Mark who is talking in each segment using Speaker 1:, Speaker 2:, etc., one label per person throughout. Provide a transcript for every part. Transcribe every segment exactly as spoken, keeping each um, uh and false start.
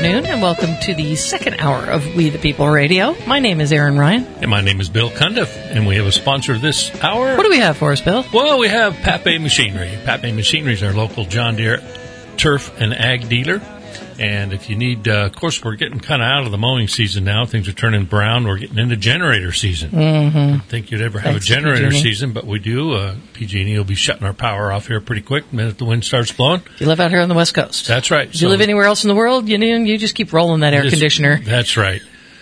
Speaker 1: afternoon, and welcome to the second hour of We the People Radio. My name is Aaron Ryan.
Speaker 2: And my name is Bill Cundiff, and we have a sponsor this hour.
Speaker 1: What do we have for us, Bill?
Speaker 2: Well, we have Pape Machinery. Pape Machinery is our local John Deere turf and ag dealer. And if you need, uh, of course, we're getting kind of out of the mowing season now. Things are turning brown. We're getting into generator season.
Speaker 1: Mm-hmm.
Speaker 2: I don't think you'd ever have
Speaker 1: Thanks
Speaker 2: a generator
Speaker 1: P G and E.
Speaker 2: season, but we do. Uh, P G and E will be shutting our power off here pretty quick the minute the wind starts blowing.
Speaker 1: If you live out here on the West Coast.
Speaker 2: That's right.
Speaker 1: If you live anywhere else in the world, you know, you just keep rolling that air
Speaker 2: Just-
Speaker 1: conditioner.
Speaker 2: That's right.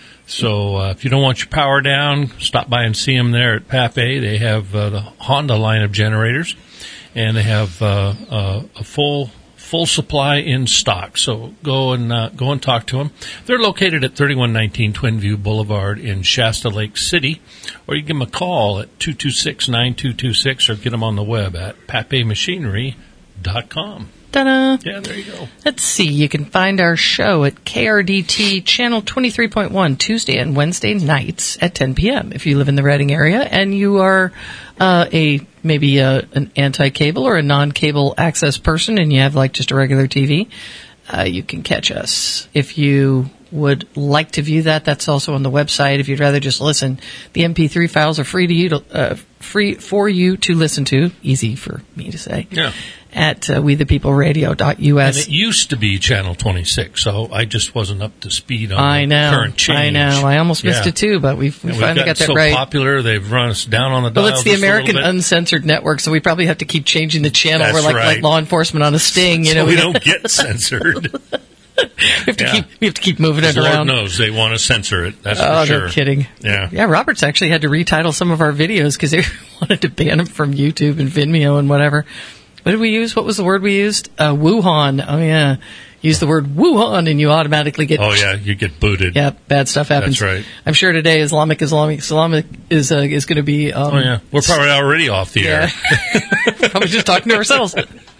Speaker 2: So uh, if you don't want your power down, stop by and see them there at Pape. They have uh, the Honda line of generators, and they have uh, uh, a full full supply in stock. So go and uh, go and talk to them. They're located at thirty-one nineteen Twin View Boulevard in Shasta Lake City, or you give them a call at two two six, nine two two six, or get them on the web at pape machinery dot com.
Speaker 1: Ta-da!
Speaker 2: Yeah, there you go.
Speaker 1: Let's see. You can find our show at K R D T Channel twenty-three point one Tuesday and Wednesday nights at ten p.m. If you live in the Reading area and you are uh, a maybe a, an anti-cable or a non-cable access person and you have like just a regular T V, uh, you can catch us. If you would like to view that, that's also on the website. If you'd rather just listen, the M P three files are free to you to, uh, free for you to listen to. Easy for me to say.
Speaker 2: Yeah.
Speaker 1: At uh, we the people radio dot U S.
Speaker 2: And it used to be Channel twenty-six, so I just wasn't up to speed on
Speaker 1: I
Speaker 2: the
Speaker 1: know,
Speaker 2: current change.
Speaker 1: I know. I almost missed
Speaker 2: Yeah.
Speaker 1: it too, but we've, we
Speaker 2: And
Speaker 1: finally
Speaker 2: we've
Speaker 1: got that
Speaker 2: so
Speaker 1: right.
Speaker 2: popular, they've run us down on the dial.
Speaker 1: Well, it's the
Speaker 2: just a little
Speaker 1: American
Speaker 2: bit.
Speaker 1: Uncensored Network, so we probably have to keep changing the channel.
Speaker 2: That's
Speaker 1: We're like,
Speaker 2: right.
Speaker 1: like law enforcement on a sting, you
Speaker 2: so
Speaker 1: know.
Speaker 2: we don't get censored.
Speaker 1: we have to
Speaker 2: Yeah.
Speaker 1: keep we have to keep moving it
Speaker 2: Lord
Speaker 1: around.
Speaker 2: knows they want to censor it. That's
Speaker 1: Oh,
Speaker 2: for sure.
Speaker 1: no kidding.
Speaker 2: Yeah.
Speaker 1: Yeah, Robert's actually had to retitle some of our videos because they wanted to ban them from YouTube and Vimeo and whatever. What did we use? What was the word we used? Uh, Wuhan. Oh, yeah. Use the word Wuhan and you automatically get...
Speaker 2: Oh, yeah, you get booted.
Speaker 1: Yeah, bad stuff happens.
Speaker 2: That's right.
Speaker 1: I'm sure today Islamic Islamic Islamic is uh, is going to be... Um,
Speaker 2: Oh, yeah. We're probably already off the
Speaker 1: yeah.
Speaker 2: air.
Speaker 1: Probably just talking to ourselves.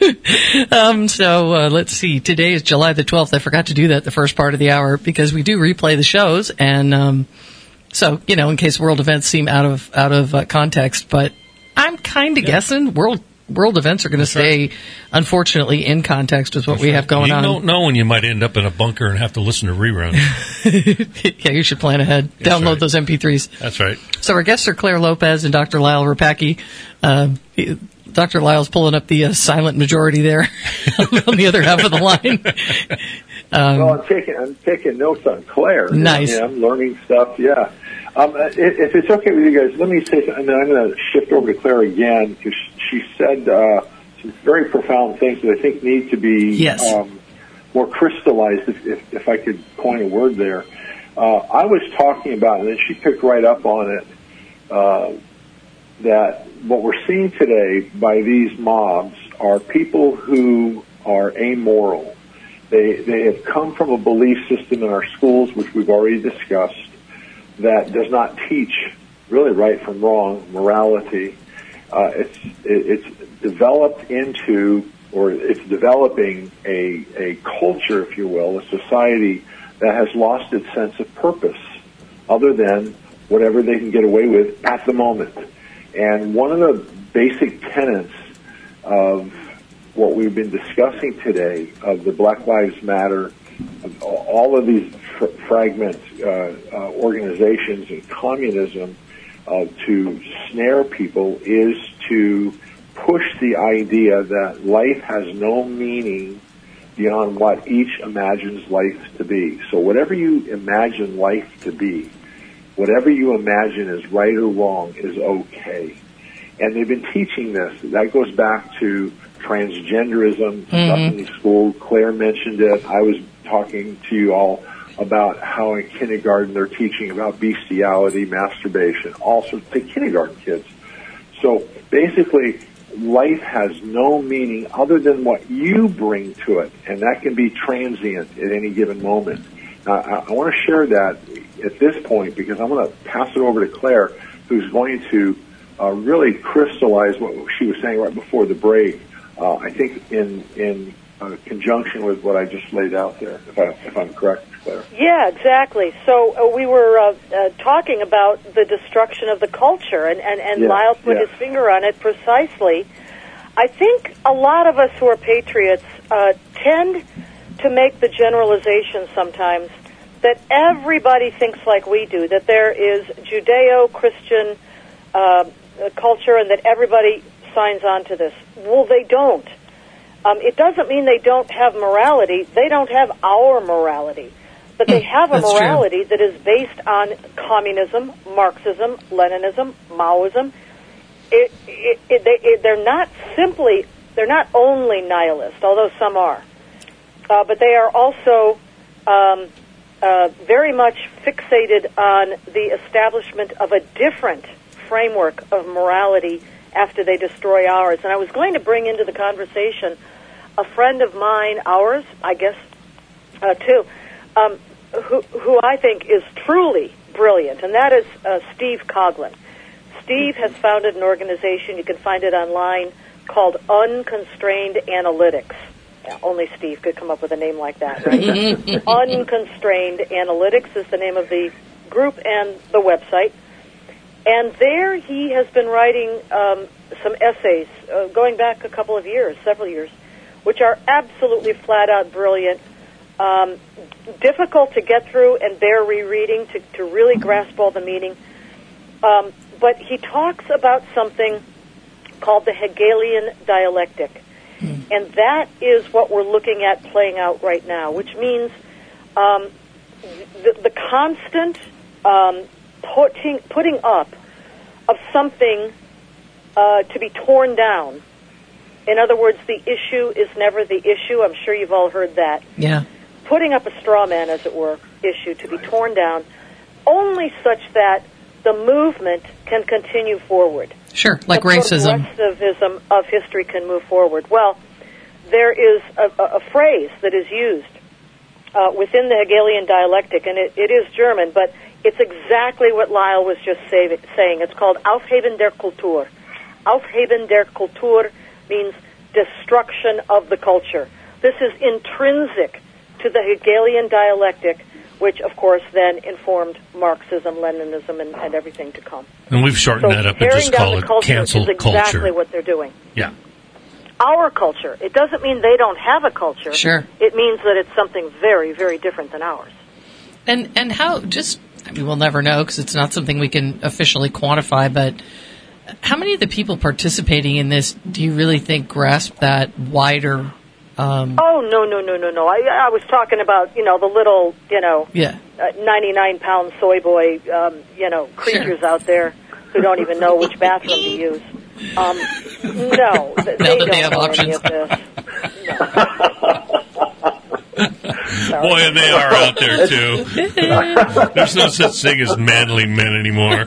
Speaker 1: um, so uh, let's see. Today is July the twelfth. I forgot to do that the first part of the hour because we do replay the shows. And um, so, you know, in case world events seem out of, out of uh, context. But I'm kind of
Speaker 2: Yeah.
Speaker 1: guessing world... World events are going to stay,
Speaker 2: right.
Speaker 1: unfortunately, in context with what
Speaker 2: That's
Speaker 1: we
Speaker 2: right.
Speaker 1: have going
Speaker 2: you
Speaker 1: on.
Speaker 2: You don't know when you might end up in a bunker and have to listen to reruns.
Speaker 1: Yeah, you should plan ahead.
Speaker 2: That's
Speaker 1: Download
Speaker 2: right.
Speaker 1: those M P threes.
Speaker 2: That's right.
Speaker 1: So our guests are Claire Lopez and Doctor Lyle Rapacki. Uh, he- Doctor Lyle's pulling up the uh, silent majority there on the other half of the line. Um,
Speaker 3: well, I'm taking I'm taking notes on Claire.
Speaker 1: Nice.
Speaker 3: Yeah, I'm learning stuff. Yeah. Um, if, if it's okay with you guys, let me say something, and then I'm going to shift over to Claire again because she said uh, some very profound things that I think need to be
Speaker 1: Yes.
Speaker 3: um, more crystallized, if, if, if I could coin a word there. Uh, I was talking about, and then she picked right up on it, uh, that what we're seeing today by these mobs are people who are amoral. They they have come from a belief system in our schools, which we've already discussed, that does not teach really right from wrong, morality. Uh, it's it, it's developed into, or it's developing a a culture, if you will, a society that has lost its sense of purpose, other than whatever they can get away with at the moment. And one of the basic tenets of what we've been discussing today, of the Black Lives Matter, of all of these fr- fragment uh, uh, organizations and communism uh, to snare people, is to push the idea that life has no meaning beyond what each imagines life to be. So whatever you imagine life to be, whatever you imagine is right or wrong is okay. And they've been teaching this. That goes back to transgenderism,
Speaker 1: Mm-hmm.
Speaker 3: stuff in the school. Claire mentioned it. I was talking to you all about how in kindergarten they're teaching about bestiality, masturbation, all sorts to kindergarten kids. So basically, life has no meaning other than what you bring to it, and that can be transient at any given moment. Now, I, I want to share that at this point because I'm going to pass it over to Claire, who's going to uh, really crystallize what she was saying right before the break. Uh, I think in in uh, conjunction with what I just laid out there, if, I, if I'm correct, Claire.
Speaker 4: Yeah, exactly. So uh, we were uh, uh, talking about the destruction of the culture, and, and, and
Speaker 3: Yeah,
Speaker 4: Lyle put
Speaker 3: yeah.
Speaker 4: his finger on it precisely. I think a lot of us who are patriots uh, tend to make the generalization sometimes that everybody thinks like we do, that there is Judeo-Christian uh, culture and that everybody signs on to this. Well, they don't. Um, it doesn't mean they don't have morality. They don't have our morality. But they have a
Speaker 1: That's
Speaker 4: morality
Speaker 1: true.
Speaker 4: that is based on communism, Marxism, Leninism, Maoism. It, it, it, they, it, they're not simply, they're not only nihilist, although some are. Uh, but they are also um, uh, very much fixated on the establishment of a different framework of morality after they destroy ours. And I was going to bring into the conversation a friend of mine, ours, I guess, uh, too, um, who, who I think is truly brilliant, and that is uh, Steve Coughlin. Steve has founded an organization, you can find it online, called Unconstrained Analytics. Yeah, only Steve could come up with a name like that, right? Unconstrained Analytics is the name of the group and the website. And there he has been writing um, some essays uh, going back a couple of years, several years, which are absolutely flat-out brilliant, um, difficult to get through and bear rereading to, to really grasp all the meaning. Um, but he talks about something called the Hegelian dialectic. And that is what we're looking at playing out right now, which means um, the, the constant um, putting, putting up of something uh, to be torn down. In other words, the issue is never the issue. I'm sure you've all heard that.
Speaker 1: Yeah.
Speaker 4: Putting up a straw man, as it were, issue to be torn down, only such that the movement can continue forward.
Speaker 1: Sure, like
Speaker 4: the
Speaker 1: racism.
Speaker 4: progressivism of history can move forward. Well, there is a, a, a phrase that is used uh, within the Hegelian dialectic, and it, it is German, but it's exactly what Lyle was just say, saying. It's called Aufheben der Kultur. Aufheben der Kultur means destruction of the culture. This is intrinsic to the Hegelian dialectic, which, of course, then informed Marxism, Leninism, and, and everything to come.
Speaker 2: And we've shortened
Speaker 4: so
Speaker 2: that up and just call it cancel
Speaker 4: is exactly
Speaker 2: culture.
Speaker 4: what they're doing.
Speaker 2: Yeah.
Speaker 4: Our culture. It doesn't mean they don't have a culture.
Speaker 1: Sure.
Speaker 4: It means that it's something very, very different than ours.
Speaker 1: And and how, just, I mean, we'll never know because it's not something we can officially quantify, but how many of the people participating in this do you really think grasp that wider... Um,
Speaker 4: oh, no, no, no, no, no. I, I was talking about, you know, the little, you know,
Speaker 1: yeah.
Speaker 4: uh, ninety-nine pound soy boy, um, you know, creatures
Speaker 1: Sure.
Speaker 4: out there who don't even know which bathroom to use. Um, no, th- they don't
Speaker 1: they have
Speaker 4: know
Speaker 1: options.
Speaker 4: any of this. No.
Speaker 2: Boy, and they are out there, too. There's no such thing as manly men anymore.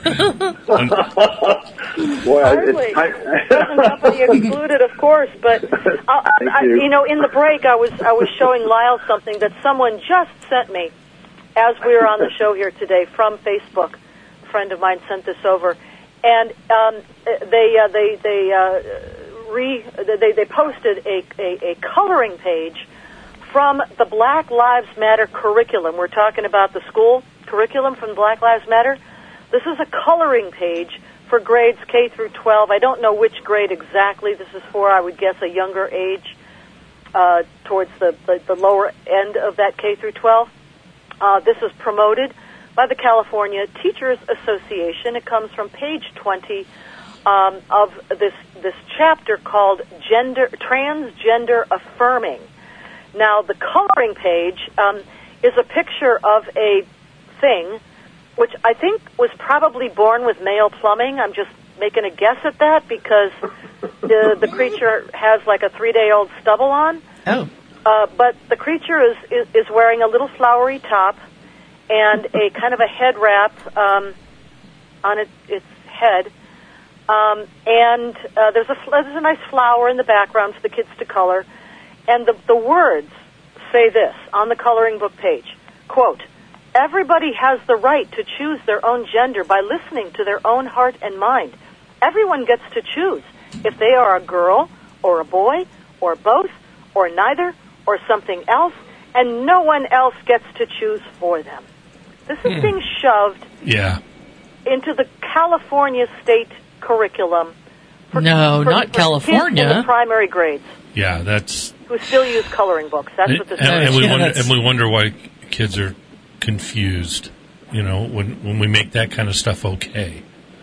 Speaker 3: Boy,
Speaker 4: Hardly.
Speaker 3: it's, I,
Speaker 4: Present company excluded, of course, but I, I,
Speaker 3: you.
Speaker 4: you know, in the break, I was I was showing Lyle something that someone just sent me as we were on the show here today from Facebook. A friend of mine sent this over, and um, they uh, they they uh, re they they posted a, a a coloring page from the Black Lives Matter curriculum. We're talking about the school curriculum from Black Lives Matter. This is a coloring page for grades K through twelve. I don't know which grade exactly this is for. I would guess a younger age, uh, towards the, the, the lower end of that K through twelve. Uh, this is promoted by the California Teachers Association. It comes from page twenty um, of this this chapter called Gender Transgender Affirming. Now, the coloring page um, is a picture of a thing which I think was probably born with male plumbing. I'm just making a guess at that because the, the creature has like a three-day-old stubble on.
Speaker 1: Oh.
Speaker 4: Uh, but the creature is, is, is wearing a little flowery top and a kind of a head wrap um, on it, its head. Um, and uh, there's, a, there's a nice flower in the background for the kids to color. And the, the words say this on the coloring book page, quote, "Everybody has the right to choose their own gender by listening to their own heart and mind. Everyone gets to choose if they are a girl or a boy or both or neither or something else, and no one else gets to choose for them." This is
Speaker 2: Hmm.
Speaker 4: being shoved
Speaker 2: Yeah.
Speaker 4: into the California state curriculum. For,
Speaker 1: No,
Speaker 4: for,
Speaker 1: not
Speaker 4: for
Speaker 1: California.
Speaker 4: kids in the primary grades.
Speaker 2: Yeah, that's
Speaker 4: who still use coloring books. That's
Speaker 2: and,
Speaker 4: what this
Speaker 2: and,
Speaker 4: is.
Speaker 2: and we
Speaker 1: Yeah,
Speaker 2: wonder,
Speaker 1: that's-
Speaker 2: and we wonder why kids are confused. You know, when when we make that kind of stuff okay.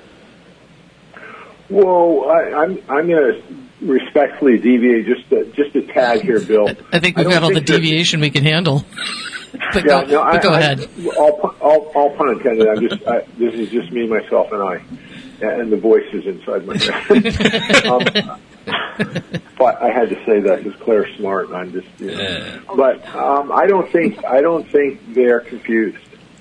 Speaker 3: Well, I, I'm I'm going to respectfully deviate just a, just a tad here, Bill.
Speaker 1: I think we've
Speaker 3: don't
Speaker 1: got all the
Speaker 3: think that-
Speaker 1: deviation we can handle. But
Speaker 3: Yeah,
Speaker 1: go,
Speaker 3: no,
Speaker 1: but
Speaker 3: I,
Speaker 1: go
Speaker 3: I,
Speaker 1: ahead.
Speaker 3: All, pu- all, all pun intended. I'm just. I, this is just me, myself, and I, and the voices inside my head. um, but I had to say that because Claire's smart, and I'm just. You know. But um, I don't think. I don't think they're confused.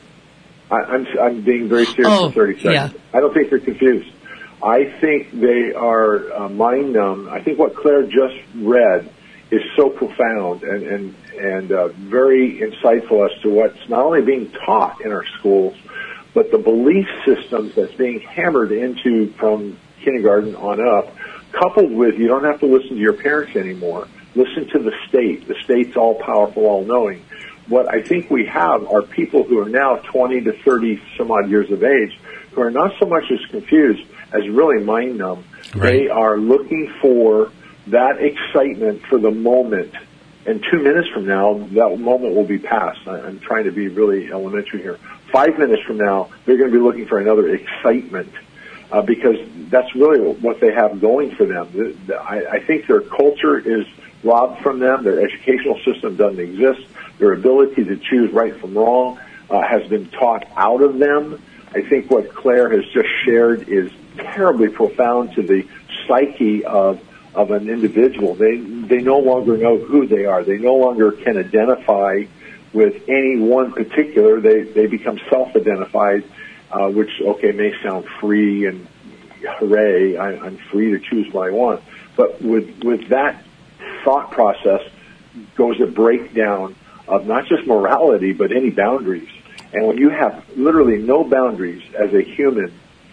Speaker 3: I, I'm. I'm being very serious
Speaker 1: Oh,
Speaker 3: for thirty seconds.
Speaker 1: yeah.
Speaker 3: I don't think they're confused. I think they are uh, mind numb. I think what Claire just read is so profound and and and uh, very insightful as to what's not only being taught in our schools, but the belief systems that's being hammered into from kindergarten on up, coupled with you don't have to listen to your parents anymore. Listen to the state. The state's all powerful, all knowing. What I think we have are people who are now twenty to thirty some odd years of age who are not so much as confused as really mind numb.
Speaker 2: Right.
Speaker 3: They are looking for that excitement for the moment. And two minutes from now, that moment will be past. I, I'm trying to be really elementary here. Five minutes from now, they're going to be looking for another excitement uh, because that's really what they have going for them. The, the, I, I think their culture is robbed from them. Their educational system doesn't exist. Their ability to choose right from wrong uh, has been taught out of them. I think what Claire has just shared is terribly profound to the psyche of of an individual. They they no longer know who they are. They no longer can identify with any one particular. They they become self-identified, uh, which okay may sound free and hooray, I, I'm free to choose what I want. But with with that thought process goes a breakdown of not just morality but any boundaries. And when you have literally no boundaries as a human,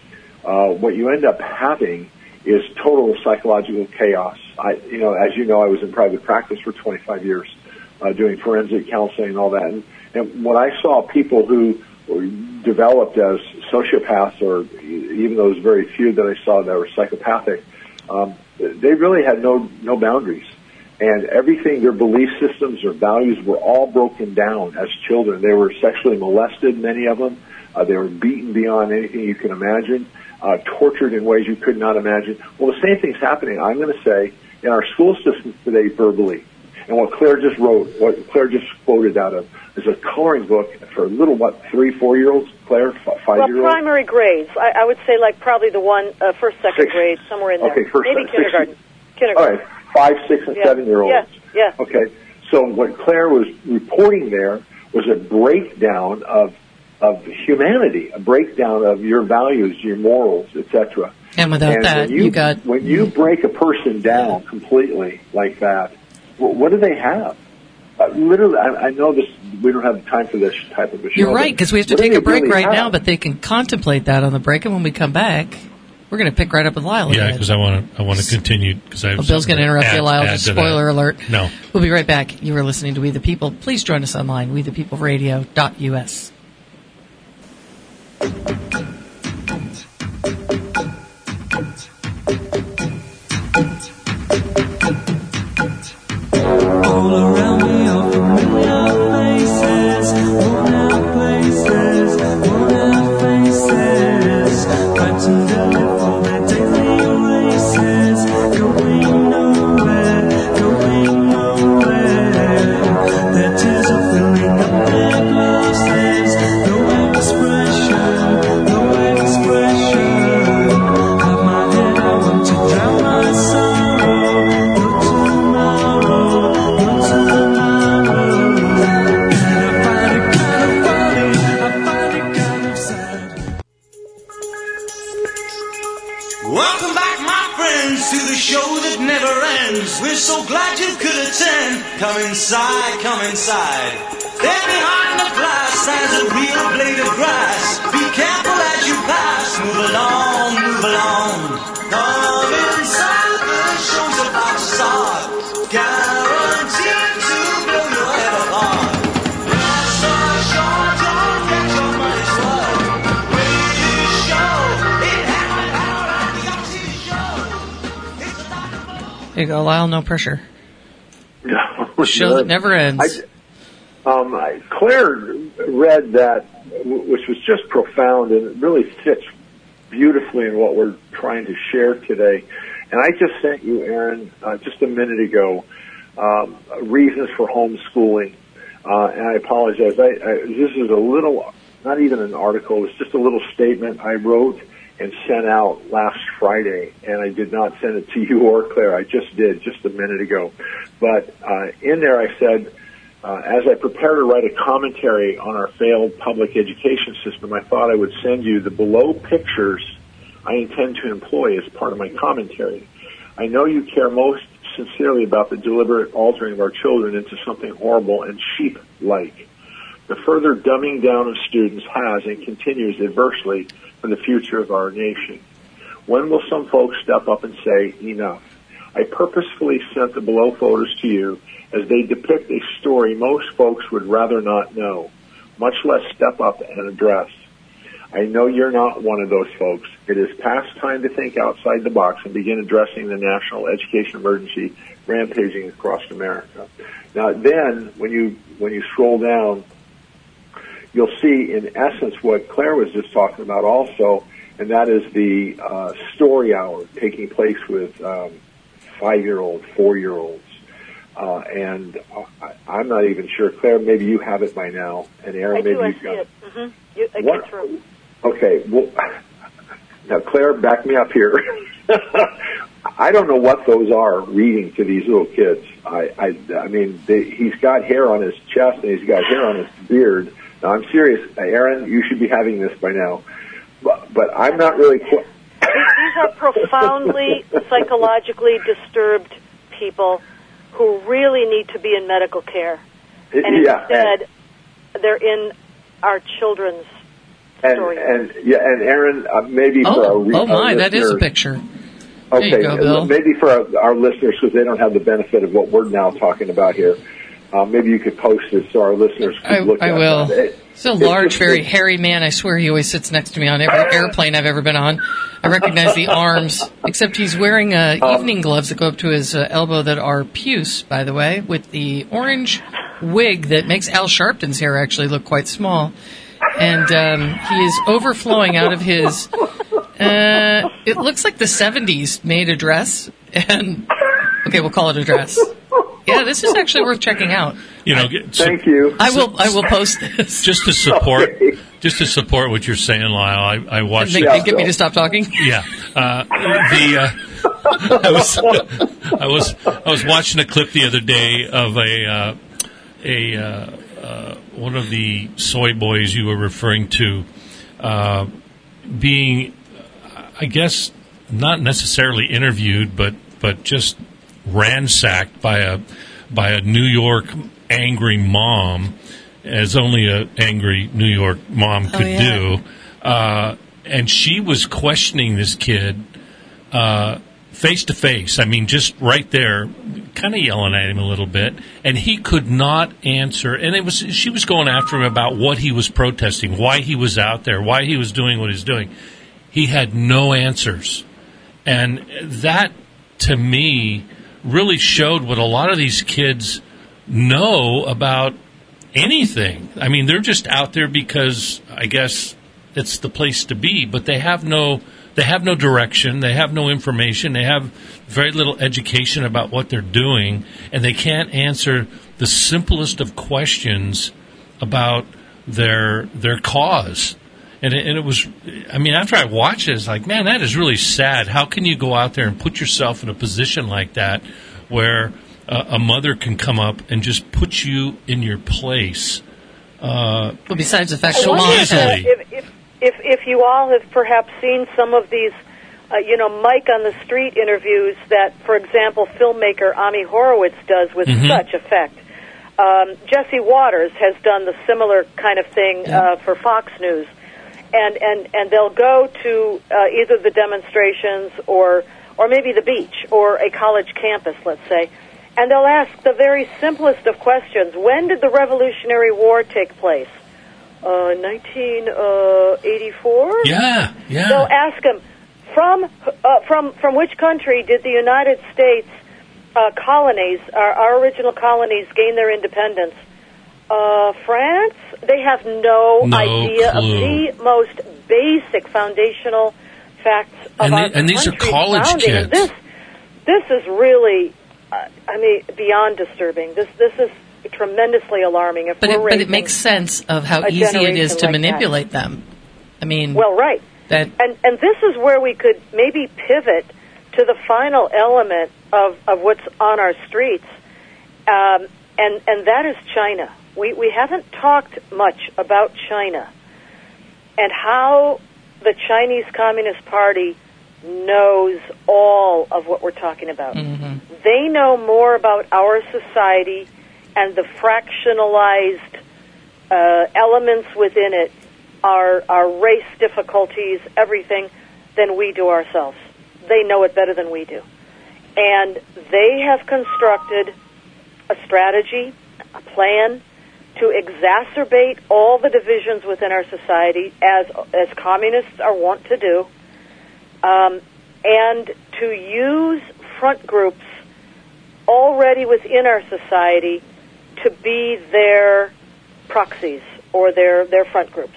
Speaker 3: uh, what you end up having is total psychological chaos. I, you know, as you know, I was in private practice for twenty-five years, uh, doing forensic counseling and all that. And, and when I saw people who were developed as sociopaths, or even those very few that I saw that were psychopathic, um, they really had no no boundaries. And everything, their belief systems, their values were all broken down as children. They were sexually molested, many of them. Uh, they were beaten beyond anything you can imagine, uh, tortured in ways you could not imagine. Well, the same thing's happening, I'm going to say, in our school systems today verbally. And what Claire just wrote, what Claire just quoted out of, is a coloring book for little, what, three, four-year-olds, Claire, f- five-year-olds?
Speaker 4: Well, primary grades. I, I would say like probably the one, uh, first, second
Speaker 3: Six.
Speaker 4: grade, somewhere in there.
Speaker 3: Okay, first,
Speaker 4: Maybe
Speaker 3: six-
Speaker 4: kindergarten.
Speaker 3: All
Speaker 4: Kindergarten.
Speaker 3: right, five, six, and
Speaker 4: Yeah.
Speaker 3: seven-year-olds.
Speaker 4: Yeah, yeah.
Speaker 3: Okay, so what Claire was reporting there was a breakdown of of humanity, a breakdown of your values, your morals, et cetera.
Speaker 1: And without
Speaker 3: And
Speaker 1: that,
Speaker 3: when you,
Speaker 1: you got
Speaker 3: when you break a person down completely like that, what, what do they have? Uh, literally, I, I know this. We don't have time for this type of a show.
Speaker 1: You're right,
Speaker 3: but
Speaker 1: because we have to
Speaker 3: what do
Speaker 1: take
Speaker 3: they
Speaker 1: a break
Speaker 3: really
Speaker 1: right
Speaker 3: have?
Speaker 1: now, but they can contemplate that on the break, and when we come back, we're going to pick right up with Lyle
Speaker 2: Yeah,
Speaker 1: again.
Speaker 2: because I want to. I want to continue because I. Have
Speaker 1: Well, Bill's going to interrupt
Speaker 2: add,
Speaker 1: you, Lyle.
Speaker 2: add
Speaker 1: Just
Speaker 2: to
Speaker 1: spoiler
Speaker 2: that.
Speaker 1: alert.
Speaker 2: No.
Speaker 1: We'll be right back. You are listening to We the People. Please join us online, we the people radio dot U S.
Speaker 5: All around me are familiar faces, worn out places, worn out faces, fighting daily for their daily races, going nowhere, going nowhere. Their tears are filling up their glasses, no expression, no expression. Have my head, I want to drown my sorrow, no tomorrow.
Speaker 6: Welcome back, my friends, to the show that never ends. We're so glad you could attend. Come inside, come inside. There behind the glass stands a real blade of grass. Be careful as you pass. Move along, move along. Come inside, the show's about to start. Guaranteed to blow your head apart. Rest assured, don't get your money's worth. Greatest show, it happened out at the Oxy Show. It's a dynamo.
Speaker 1: There you go, Lyle. No pressure.
Speaker 3: No,
Speaker 1: Show that never ends.
Speaker 3: I, um, I, Claire read that, which was just profound, and it really fits beautifully in what we're trying to share today. And I just sent you, Aaron, uh, just a minute ago, um, reasons for homeschooling. Uh, and I apologize. I, I, this is a little, not even an article. It's just a little statement I wrote and sent out last Friday, and I did not send it to you or Claire. I just did, just a minute ago. But uh, in there I said, uh, as I prepare to write a commentary on our failed public education system, I thought I would send you the below pictures I intend to employ as part of my commentary. I know you care most sincerely about the deliberate altering of our children into something horrible and sheep-like. The further dumbing down of students has and continues adversely for the future of our nation. When will some folks step up and say, enough? I purposefully sent the below photos to you as they depict a story most folks would rather not know, much less step up and address. I know you're not one of those folks. It is past time to think outside the box and begin addressing the national education emergency rampaging across America. Now then, when you when you scroll down, you'll see in essence what Claire was just talking about also, and that is the uh, story hour taking place with um, five-year-olds, four-year-olds. Uh, and I, I'm not even sure. Claire, maybe you have it by now, and Aaron,
Speaker 4: I
Speaker 3: maybe
Speaker 4: do, I
Speaker 3: you've
Speaker 4: see
Speaker 3: got
Speaker 4: it. Mm-hmm. You, I
Speaker 3: what,
Speaker 4: get through.
Speaker 3: Okay, well, now Claire, back me up here. I don't know what those are reading to these little kids. I, I, I mean, they, he's got hair on his chest and he's got hair on his beard. Now, I'm serious, Aaron. You should be having this by now, but, but I'm not really. Qu-
Speaker 4: These are profoundly psychologically disturbed people who really need to be in medical care, and
Speaker 3: yeah,
Speaker 4: instead and, they're in our children's
Speaker 3: and,
Speaker 4: story.
Speaker 3: And yeah, and Aaron, uh, maybe
Speaker 1: oh,
Speaker 3: for our re-
Speaker 1: oh my,
Speaker 3: our
Speaker 1: that is a
Speaker 3: listeners-
Speaker 1: picture.
Speaker 3: Okay,
Speaker 1: There you go, Bill.
Speaker 3: maybe for our, our listeners, because they don't have the benefit of what we're now talking about here, uh, maybe you could post it so our listeners can
Speaker 1: I,
Speaker 3: look
Speaker 1: I
Speaker 3: at
Speaker 1: will.
Speaker 3: it. It-
Speaker 1: It's a large, very hairy man. I swear he always sits next to me on every airplane I've ever been on. I recognize the arms, except he's wearing uh, evening gloves that go up to his uh, elbow that are puce, by the way, with the orange wig that makes Al Sharpton's hair actually look quite small. And um, he is overflowing out of his, uh, it looks like the seventies made a dress. And, okay, we'll call it a dress. Yeah, this is actually worth checking out.
Speaker 2: You know, get-
Speaker 3: Thank you.
Speaker 1: I will. I will post this.
Speaker 2: just to support,
Speaker 3: Okay.
Speaker 2: just to support what you're saying, Lyle. I, I watched.
Speaker 1: Make,
Speaker 3: Yeah.
Speaker 1: get me to stop talking.
Speaker 2: Yeah, uh, the uh, I was I was I was watching a clip the other day of a uh, a uh, uh, one of the soy boys you were referring to uh, being, I guess, not necessarily interviewed, but but just ransacked by a by a New York angry mom, as only a angry New York mom could
Speaker 1: Oh, yeah.
Speaker 2: do. Uh, and she was questioning this kid uh, face to face. I mean, just right there, kind of yelling at him a little bit, and he could not answer. And it was she was going after him about what he was protesting, why he was out there, why he was doing what he's doing. He had no answers, and that to me really showed what a lot of these kids know about anything. I mean, they're just out there because I guess it's the place to be, but they have no they have no direction, they have no information, they have very little education about what they're doing, and they can't answer the simplest of questions about their their cause. And it, and it was, I mean, after I watched it, it's like, man, that is really sad. How can you go out there and put yourself in a position like that where uh, a mother can come up and just put you in your place? Uh,
Speaker 1: Well, besides the fact
Speaker 4: I
Speaker 1: that
Speaker 4: wonder
Speaker 1: mom
Speaker 4: if,
Speaker 2: easily.
Speaker 4: if, if, if, if you all have perhaps seen some of these, uh, you know, Mike on the Street interviews that, for example, filmmaker Ami Horowitz does with
Speaker 2: Mhm.
Speaker 4: such effect. Um, Jesse Waters has done the similar kind of thing uh, for Fox News. And, and, and they'll go to uh, either the demonstrations or, or maybe the beach or a college campus, let's say, and they'll ask the very simplest of questions. When did the Revolutionary War take place? Uh, nineteen eighty-four?
Speaker 2: yeah, yeah.
Speaker 4: They'll ask them, from, uh, from, from which country did the United States uh, colonies, our, our original colonies, gained their independence, uh, France, they have no,
Speaker 2: No
Speaker 4: idea
Speaker 2: clue.
Speaker 4: of the most basic foundational facts of
Speaker 2: And
Speaker 4: our
Speaker 2: they- and these are
Speaker 4: country's
Speaker 2: college
Speaker 4: founding.
Speaker 2: kids.
Speaker 4: This, this is really, uh, I mean, beyond disturbing. This, this is tremendously alarming. If
Speaker 1: But
Speaker 4: we're
Speaker 1: it, but it
Speaker 4: raising
Speaker 1: makes sense of how
Speaker 4: a
Speaker 1: easy it
Speaker 4: generation
Speaker 1: is to
Speaker 4: like that.
Speaker 1: manipulate them. I mean,
Speaker 4: Well, right.
Speaker 1: that
Speaker 4: And and this is where we could maybe pivot to the final element of, of what's on our streets, um, and and that is China. We we haven't talked much about China and how the Chinese Communist Party knows all of what we're talking about.
Speaker 1: Mm-hmm.
Speaker 4: They know more about our society and the fractionalized uh, elements within it, our our race difficulties, everything, than we do ourselves. They know it better than we do. And they have constructed a strategy, a plan to exacerbate all the divisions within our society, as as communists are wont to do, um, and to use front groups already within our society to be their proxies or their, their front groups.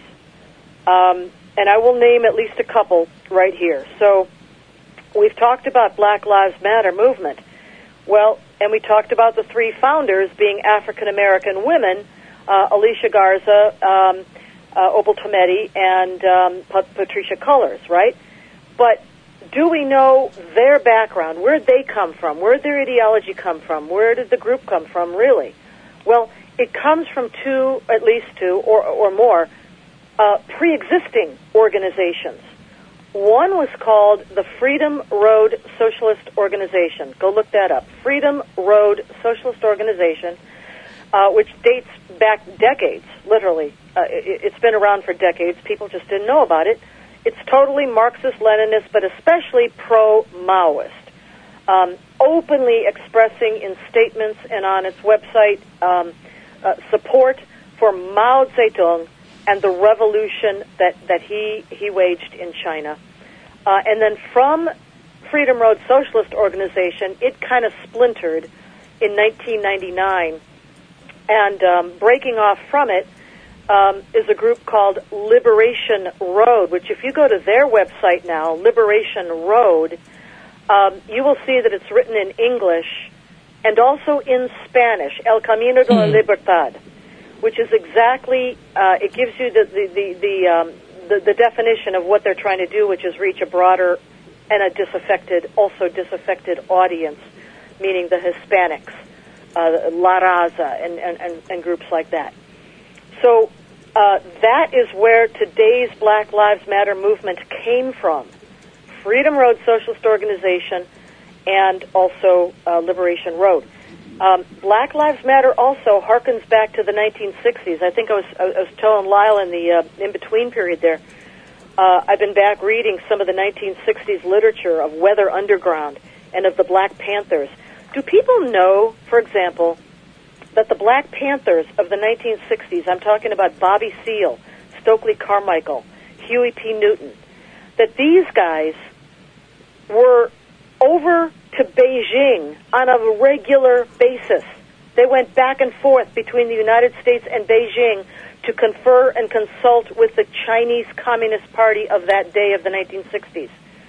Speaker 4: Um, and I will name at least a couple right here. So we've talked about Black Lives Matter movement. Well, and we talked about the three founders being African-American women, uh, Alicia Garza, um, uh, Opal Tometi, and um, Pat- Patricia Cullors, right? But do we know their background? Where did they come from? Where did their ideology come from? Where did the group come from, really? Well, it comes from two, at least two, or, or more, uh, pre-existing organizations. One was called the Freedom Road Socialist Organization. Go look that up. Freedom Road Socialist Organization, uh, which dates back decades, literally. Uh, it, it's been around for decades. People just didn't know about it. It's totally Marxist-Leninist, but especially pro-Maoist. Um, openly expressing in statements and on its website um, uh, support for Mao Zedong and the revolution that, that he, he waged in China. Uh, and then from Freedom Road Socialist Organization, it kind of splintered in nineteen ninety-nine. And um, breaking off from it um, is a group called Liberation Road, which if you go to their website now, Liberation Road, um, you will see that it's written in English and also in Spanish, El Camino de la Libertad, which is exactly, uh, it gives you the, the, the, the, um, the, the definition of what they're trying to do, which is reach a broader and a disaffected, also disaffected audience, meaning the Hispanics, uh, La Raza, and, and, and, and groups like that. So uh, that is where today's Black Lives Matter movement came from. Freedom Road Socialist Organization and also uh, Liberation Road. Um, Black Lives Matter also harkens back to the nineteen sixties. I think I was, I was telling Lyle in the uh, in-between period there, uh, I've been back reading some of the nineteen sixties literature of Weather Underground and of the Black Panthers. Do people know, for example, that the Black Panthers of the nineteen sixties, I'm talking about Bobby Seale, Stokely Carmichael, Huey P. Newton, that these guys were over to Beijing on a regular basis. They went back and forth between the United States and Beijing to confer and consult with the Chinese Communist Party of that day of the nineteen sixties.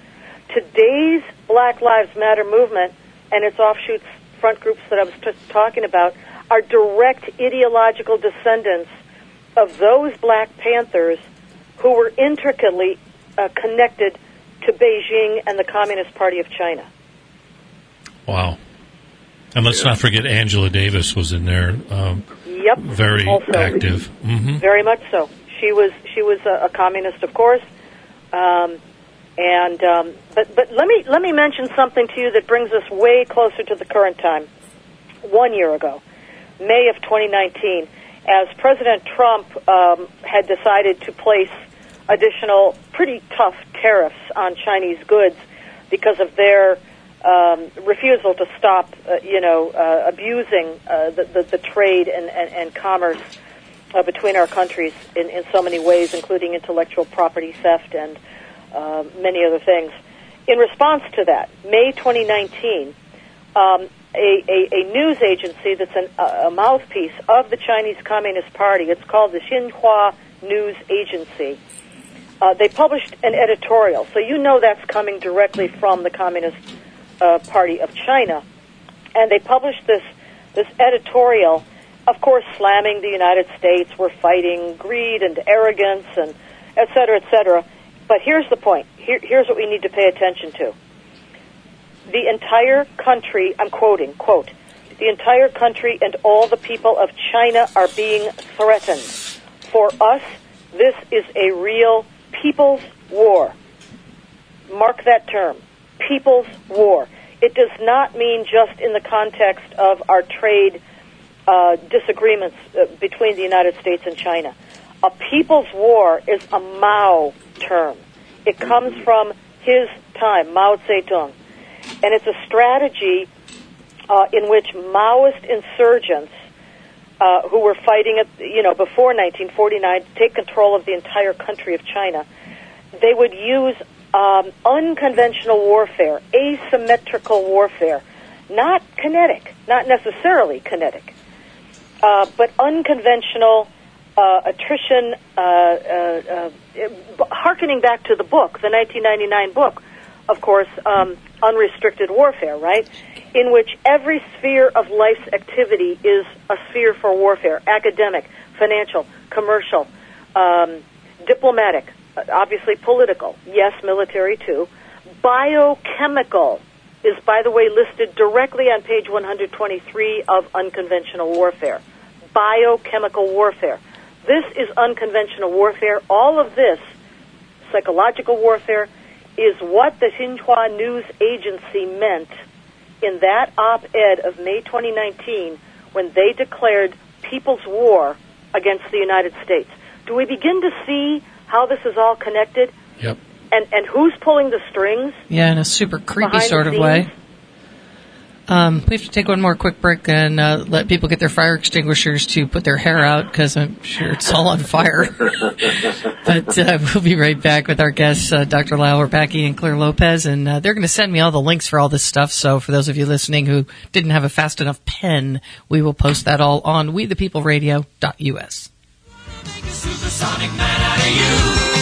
Speaker 4: Today's Black Lives Matter movement and its offshoots, front groups that I was just talking about, are direct ideological descendants of those Black Panthers who were intricately uh, connected to Beijing and the Communist Party of China.
Speaker 2: Wow. And let's not forget Angela Davis was in there. Um,
Speaker 4: yep.
Speaker 2: Very
Speaker 4: also,
Speaker 2: active. Mm-hmm.
Speaker 4: Very much so. She was she was a, a communist, of course. Um, and um, but but let me let me mention something to you that brings us way closer to the current time. One year ago, May of twenty nineteen, as President Trump um, had decided to place additional pretty tough tariffs on Chinese goods because of their um, refusal to stop, uh, you know, uh, abusing uh, the, the, the trade and, and, and commerce uh, between our countries in, in so many ways, including intellectual property theft and uh, many other things. In response to that, May twenty nineteen, um, a, a, a news agency that's an, a, a mouthpiece of the Chinese Communist Party. It's called the Xinhua News Agency. Uh, they published an editorial, so you know that's coming directly from the Communist uh, Party of China. And they published this this editorial, of course, slamming the United States. We're fighting greed and arrogance and et cetera, et cetera. But here's the point. Here, here's what we need to pay attention to. The entire country, I'm quoting, quote, the entire country and all the people of China are being threatened. For us, this is a real people's war. Mark that term, people's war. It does not mean just in the context of our trade uh, disagreements uh, between the United States and China. A people's war is a Mao term. It comes from his time, Mao Zedong. And it's a strategy uh, in which Maoist insurgents uh, who were fighting, at, you know, before nineteen forty-nine to take control of the entire country of China, they would use um, unconventional warfare, asymmetrical warfare, not kinetic, not necessarily kinetic, uh, but unconventional uh, attrition, uh, uh, uh, hearkening back to the book, the nineteen ninety-nine book, of course, um, Unrestricted Warfare, right, in which every sphere of life's activity is a sphere for warfare, academic, financial, commercial, um, diplomatic, obviously political, yes, military too. Biochemical is, by the way, listed directly on page one hundred twenty-three of Unconventional Warfare. Biochemical warfare. This is unconventional warfare. All of this, psychological warfare, is what the Xinhua News Agency meant in that op-ed of May twenty nineteen when they declared people's war against the United States. Do we begin to see how this is all connected?
Speaker 2: Yep.
Speaker 4: And and who's pulling the strings?
Speaker 1: Yeah, in a super creepy
Speaker 4: Behind
Speaker 1: sort
Speaker 4: the
Speaker 1: of way.
Speaker 4: scenes?
Speaker 1: Um, we have to take one more quick break and uh, let people get their fire extinguishers to put their hair out because I'm sure it's all on fire. But uh, we'll be right back with our guests, uh, Doctor Lyle Werbacki and Claire Lopez, and uh, they're going to send me all the links for all this stuff. So for those of you listening who didn't have a fast enough pen, we will post that all on we the people radio dot U S.
Speaker 5: Make a supersonic man out of you.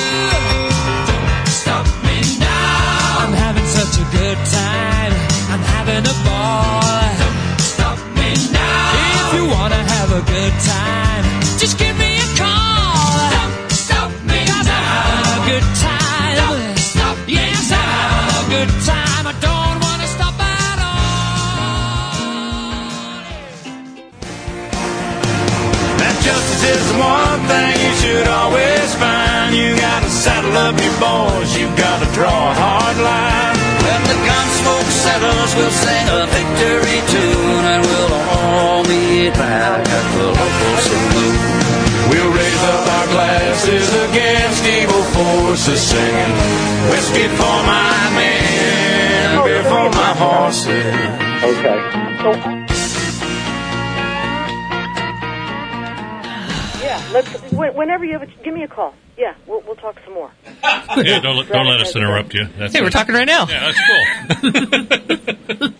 Speaker 5: Don't stop me now. I'm having such a good time. I'm having a ball. Don't stop me now. If you wanna have a good time, just give me a call. Don't stop me 'cause now. I'm having a good time. Don't stop me yes, now. I'm having a good time. I don't wanna stop at all.
Speaker 6: That justice is the one thing you should always find. You gotta saddle up your boys, you gotta draw a hard line. When the gun smoke settles, we'll sing a victory tune, and we'll all meet back at the local saloon. We'll raise up our glasses against evil forces, singing whiskey for my men, beer for my horses.
Speaker 3: Okay.
Speaker 4: Yeah, let's. wh- Whenever you have a, give me a call. Yeah, we'll we'll talk some more.
Speaker 2: Yeah, don't, let- don't let us interrupt you. That's
Speaker 1: Hey, we're talking right now.
Speaker 2: Yeah, that's cool.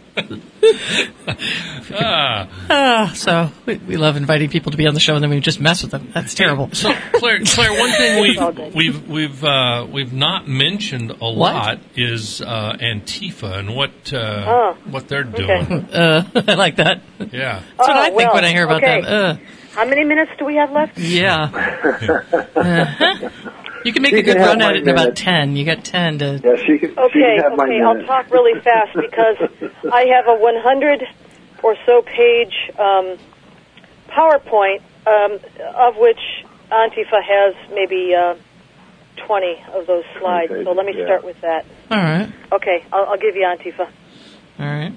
Speaker 2: ah.
Speaker 1: Ah, so we, we love inviting people to be on the show and then we just mess with them. That's terrible.
Speaker 2: So, Claire, Claire, one thing
Speaker 4: all
Speaker 2: we,
Speaker 4: good.
Speaker 2: we've we've uh, we've not mentioned a lot is uh, Antifa and what uh,
Speaker 4: Oh,
Speaker 2: what they're
Speaker 4: okay.
Speaker 2: doing.
Speaker 1: Uh, I like that.
Speaker 2: Yeah.
Speaker 1: That's what
Speaker 4: Oh,
Speaker 1: I think
Speaker 4: well,
Speaker 1: when I hear about
Speaker 4: okay.
Speaker 1: them. Uh,
Speaker 4: How many minutes do we have left?
Speaker 1: yeah. Uh-huh. You can make
Speaker 3: You
Speaker 1: a good
Speaker 3: can have
Speaker 1: run at
Speaker 3: my
Speaker 1: it in about
Speaker 3: minute.
Speaker 1: ten. You got ten to...
Speaker 3: Yeah, she can, she
Speaker 4: Okay,
Speaker 3: can have my
Speaker 4: okay, I'll
Speaker 3: minute.
Speaker 4: talk really fast because I have a one hundred or so page um, PowerPoint, um, of which Antifa has maybe uh, twenty of those slides.
Speaker 3: Okay,
Speaker 4: So let me
Speaker 3: yeah.
Speaker 4: start with that.
Speaker 1: All right.
Speaker 4: Okay, I'll, I'll give you Antifa.
Speaker 1: All right.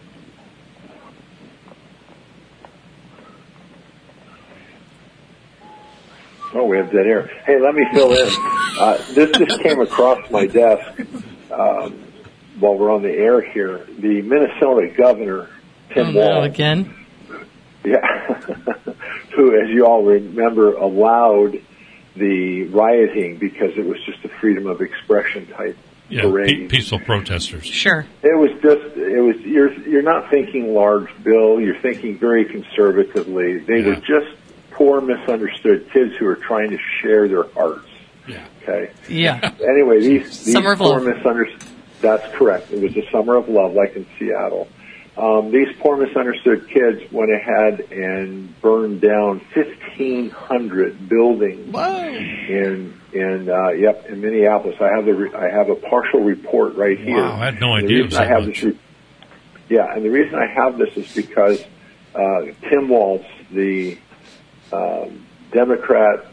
Speaker 3: Oh, we have dead air. Hey, let me fill in. Uh, this just came across my desk um, while we're on the air here. The Minnesota governor, Tim
Speaker 1: Oh, no,
Speaker 3: Walz,
Speaker 1: again?
Speaker 3: yeah, who, as you all remember, allowed the rioting because it was just a freedom of expression type
Speaker 2: Yeah,
Speaker 3: parades.
Speaker 2: pe- peaceful protesters.
Speaker 1: Sure.
Speaker 3: It was just, it was, you're, you're not thinking large, Bill. You're thinking very conservatively. They
Speaker 2: Yeah.
Speaker 3: were just poor, misunderstood kids who were trying to share their hearts.
Speaker 2: Yeah.
Speaker 3: Okay.
Speaker 1: Yeah.
Speaker 3: Anyway, these, these
Speaker 1: Summer of
Speaker 3: poor
Speaker 1: love.
Speaker 3: misunderstood, that's correct. It was a summer of love, like in Seattle. Um, these poor misunderstood kids went ahead and burned down fifteen hundred buildings
Speaker 1: Whoa.
Speaker 3: in in uh, yep in Minneapolis. I have the re- I have a partial report right here.
Speaker 2: Wow, I had no
Speaker 3: And the
Speaker 2: idea it was
Speaker 3: reason I
Speaker 2: that
Speaker 3: have
Speaker 2: much.
Speaker 3: this re- yeah, and the reason I have this is because uh, Tim Walz, the um, Democrat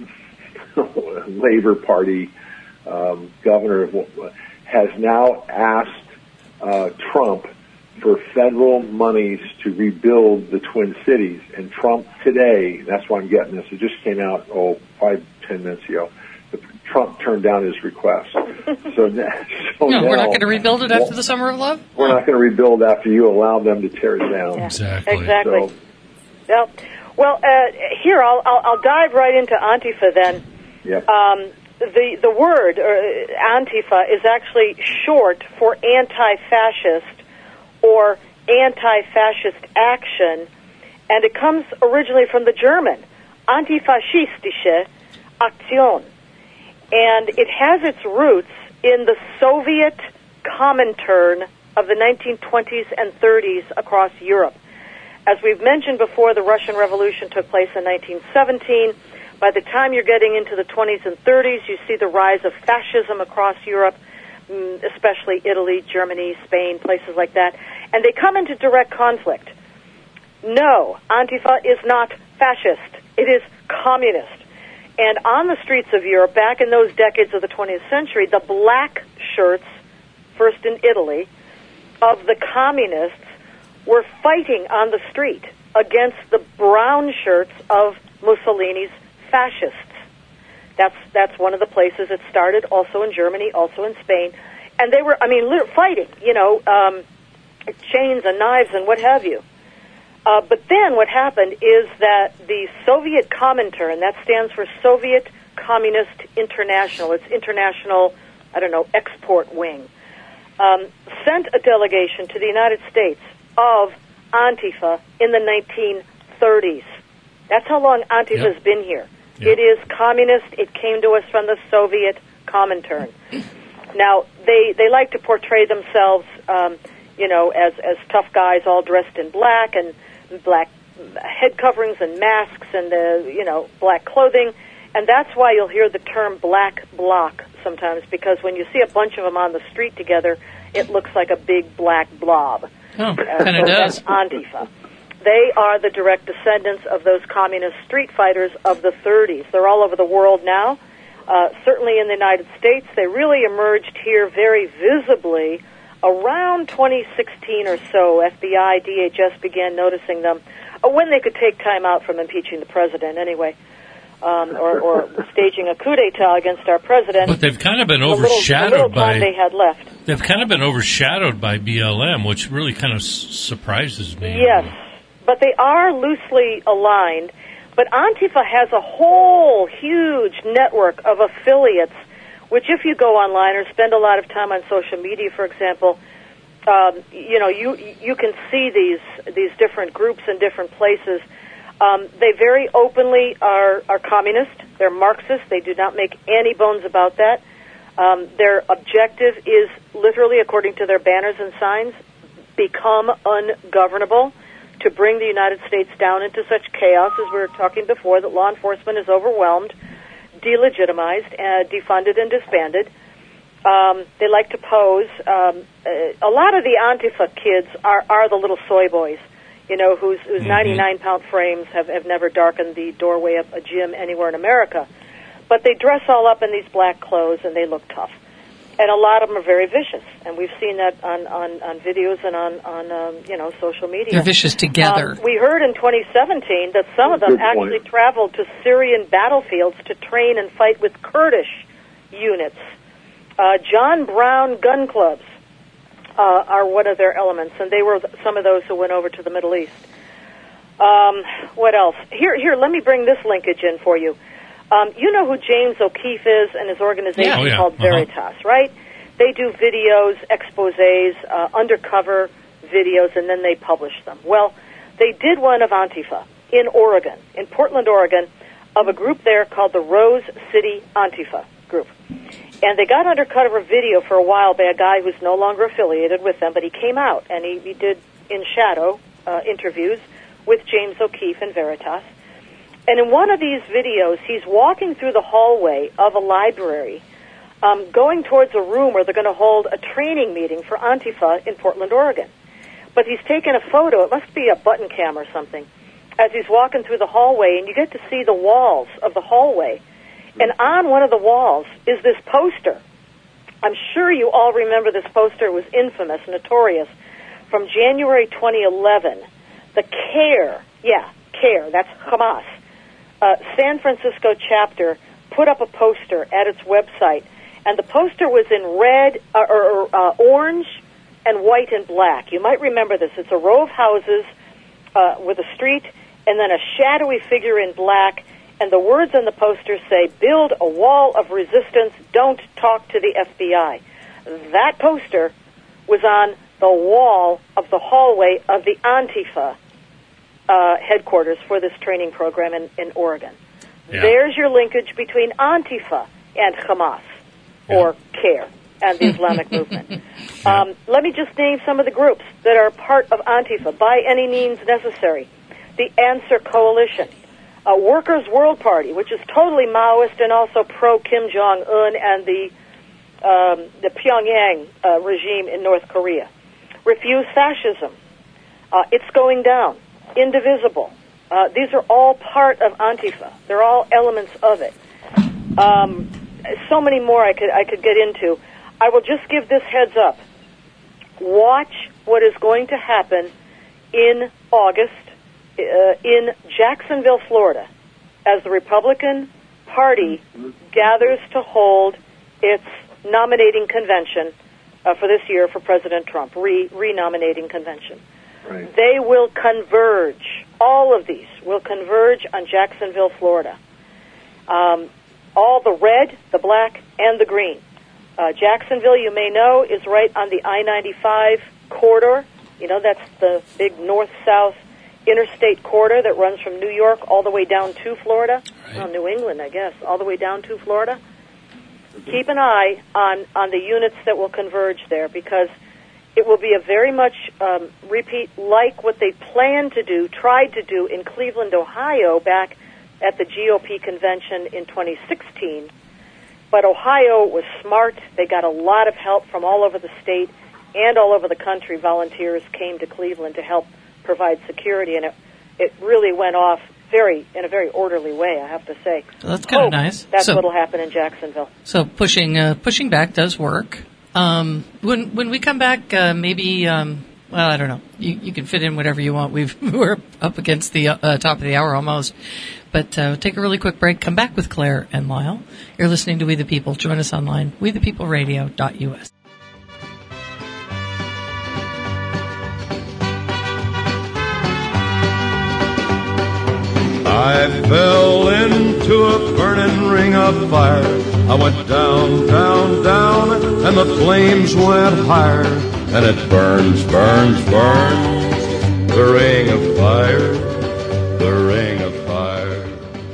Speaker 3: Labor Party um, governor, of, has now asked uh, Trump for federal monies to rebuild the Twin Cities. And Trump today, that's why I'm getting this, it just came out, oh, five, ten minutes ago, Trump turned down his request. So, now, so
Speaker 1: No, we're not
Speaker 3: now-
Speaker 1: going to rebuild it after the Summer of Love?
Speaker 3: We're not going to rebuild after you allow them to tear it down.
Speaker 4: Yeah.
Speaker 2: Exactly.
Speaker 4: Exactly.
Speaker 3: So,
Speaker 4: Yep. Well, uh, here I'll, I'll I'll dive right into Antifa then.
Speaker 3: yep.
Speaker 4: Um, the the word uh, Antifa is actually short for anti-fascist or anti-fascist action, and it comes originally from the German Antifaschistische Aktion, and it has its roots in the Soviet Comintern of the nineteen twenties and thirties across Europe. As we've mentioned before, the Russian Revolution took place in nineteen seventeen. By the time you're getting into the twenties and thirties, you see the rise of fascism across Europe, especially Italy, Germany, Spain, places like that. And they come into direct conflict. No, Antifa is not fascist. It is communist. And on the streets of Europe, back in those decades of the twentieth century, the black shirts, first in Italy, of the communists were fighting on the street against the brown shirts of Mussolini's fascists. That's that's one of the places it started, also in Germany, also in Spain. And they were, I mean, lit- fighting, you know, um, chains and knives and what have you. Uh, but then what happened is that the Soviet Comintern, that stands for Soviet Communist International, it's international, I don't know, export wing, um, sent a delegation to the United States of Antifa in the nineteen thirties. That's how long Antifa's
Speaker 2: Yep.
Speaker 4: been here.
Speaker 2: Yep.
Speaker 4: It is communist. It came to us from the Soviet Comintern. Now, they, they like to portray themselves, um, you know, as, as tough guys all dressed in black and black head coverings and masks and, the, you know, black clothing. And that's why you'll hear the term black bloc sometimes, because when you see a bunch of them on the street together, it looks like a big black blob.
Speaker 1: Oh,
Speaker 4: Uh,
Speaker 1: kind
Speaker 4: so
Speaker 1: of
Speaker 4: that's
Speaker 1: does.
Speaker 4: Antifa. They are the direct descendants of those communist street fighters of the thirties. They're all over the world now. Uh, certainly in the United States, they really emerged here very visibly around twenty sixteen or so. F B I, D H S began noticing them uh, when they could take time out from impeaching the president anyway, um, or, or staging a coup d'etat against our president.
Speaker 2: But they've kind of been
Speaker 4: the little, the
Speaker 2: overshadowed
Speaker 4: little time
Speaker 2: by
Speaker 4: they had left.
Speaker 2: they've kind of been overshadowed by B L M, which really kind of s- surprises me.
Speaker 4: Yes, but they are loosely aligned. But Antifa has a whole huge network of affiliates, which if you go online or spend a lot of time on social media, for example, um, you know, you you can see these these different groups in different places. Um, they very openly are, are communist. They're Marxist. They do not make any bones about that. Um, their objective is literally, according to their banners and signs, become ungovernable, to bring the United States down into such chaos, as we were talking before, that law enforcement is overwhelmed, delegitimized, uh, defunded, and disbanded. Um, they like to pose. Um, uh, a lot of the Antifa kids are, are the little soy boys, you know, whose, whose
Speaker 2: Mm-hmm.
Speaker 4: ninety-nine pound frames have, have never darkened the doorway of a gym anywhere in America. But they dress all up in these black clothes, and they look tough. And a lot of them are very vicious, and we've seen that on, on, on videos and on, on um, you know, social media.
Speaker 1: They're vicious together.
Speaker 4: Um, we heard in twenty seventeen that some of them
Speaker 3: Good point.
Speaker 4: actually traveled to Syrian battlefields to train and fight with Kurdish units. Uh, John Brown gun clubs uh, are one of their elements, and they were some of those who went over to the Middle East. Um, what else? Here, here. Let me bring this linkage in for you. Um, you know who James O'Keefe is and his organization
Speaker 2: Yeah. Oh, yeah.
Speaker 4: called
Speaker 2: Uh-huh.
Speaker 4: Veritas, right? they do videos, exposés, uh, undercover videos, and then they publish them. Well, they did one of Antifa in Oregon, in Portland, Oregon, of a group there called the Rose City Antifa group. And they got undercover video for a while by a guy who's no longer affiliated with them, but he came out and he, he did in shadow uh, interviews with James O'Keefe and Veritas. And in one of these videos, he's walking through the hallway of a library, um, going towards a room where they're going to hold a training meeting for Antifa in Portland, Oregon. But he's taken a photo, it must be a button cam or something, as he's walking through the hallway, and you get to see the walls of the hallway. And on one of the walls is this poster. I'm sure you all remember this poster. It was infamous, notorious, from January twenty eleven. The CARE, yeah, CARE, that's Hamas, uh, San Francisco chapter put up a poster at its website, and the poster was in red, uh, or uh, orange, and white and black. You might remember this. It's a row of houses uh, with a street, and then a shadowy figure in black, and the words on the poster say, "Build a wall of resistance, don't talk to the F B I." That poster was on the wall of the hallway of the Antifa uh, headquarters for this training program in, in Oregon. Yeah. There's your linkage between Antifa and Hamas, yeah. or CARE, and the Islamic movement. Yeah. Um, let me just name some of the groups that are part of Antifa, by any means necessary. The Answer Coalition, uh, Workers' World Party, which is totally Maoist and also pro-Kim Jong-un and the um, the Pyongyang uh, regime in North Korea. Refuse Fascism, uh, It's Going Down, Indivisible. Uh, these are all part of Antifa. They're all elements of it. Um, so many more I could I could get into. I will just give this heads up. Watch what is going to happen in August uh, in Jacksonville, Florida, as the Republican Party gathers to hold its nominating convention uh, for this year for President Trump, re- re-nominating convention.
Speaker 3: Right.
Speaker 4: They will converge. All of these will converge on Jacksonville, Florida. Um, all the red, the black, and the green. Uh, Jacksonville, you may know, is right on the I ninety-five corridor. You know, that's the big north-south interstate corridor that runs from New York all the way down to Florida. Right. Well, New England, I guess, all the way down to Florida. Mm-hmm. Keep an eye on, on the units that will converge there, because it will be a very much um, repeat like what they planned to do, tried to do in Cleveland, Ohio, back at the G O P convention in twenty sixteen. But Ohio was smart. They got a lot of help from all over the state and all over the country. Volunteers came to Cleveland to help provide security, and it, it really went off very in a very orderly way, I have to say.
Speaker 1: Well, that's kind of nice.
Speaker 4: That's
Speaker 1: so,
Speaker 4: what'll happen in Jacksonville.
Speaker 1: So pushing uh, pushing back does work. Um, when when we come back, uh, maybe um, well, I don't know. You you can fit in whatever you want. We've we're up against the uh, top of the hour almost, but uh, take a really quick break. Come back with Claire and Lyle. You're listening to We the People. Join us online, we the people radio dot u s.
Speaker 7: I fell into a burning ring of fire. I went down, down, down, and the flames went higher. And it burns, burns, burns, the ring of fire, the ring of fire.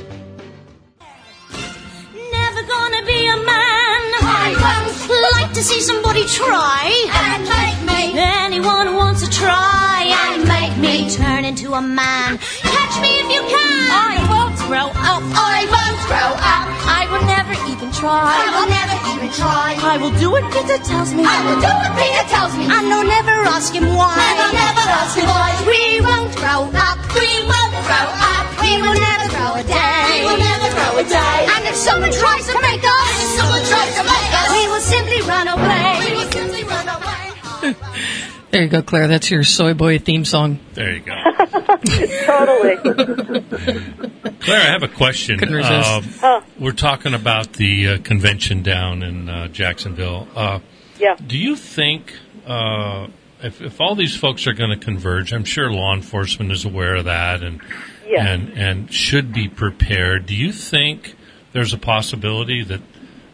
Speaker 8: Never gonna be a man. I won't like to see somebody try and make me. Anyone who wants to try and make me turn into a man. Catch me if you can. I won't grow up. I won't grow up. I will never even try. I will never even try. I will do what Peter tells me. I will do what Peter tells me. And I'll never ask him why. And I'll never ask him why. We won't grow up. We won't grow up. We will never grow a day. We will never grow a day. And if someone tries to make us, and if someone tries to make us, we will simply run away. We will simply run away.
Speaker 1: There you go, Claire. That's your Soy Boy theme song.
Speaker 2: There you go.
Speaker 4: Totally.
Speaker 2: Claire, I have a question.
Speaker 1: Couldn't resist.
Speaker 2: Uh,
Speaker 4: huh.
Speaker 2: We're talking about the uh, convention down in uh, Jacksonville. Uh,
Speaker 4: yeah.
Speaker 2: Do you think uh, if, if all these folks are going to converge, I'm sure law enforcement is aware of that and
Speaker 4: yeah.
Speaker 2: and and should be prepared. Do you think there's a possibility that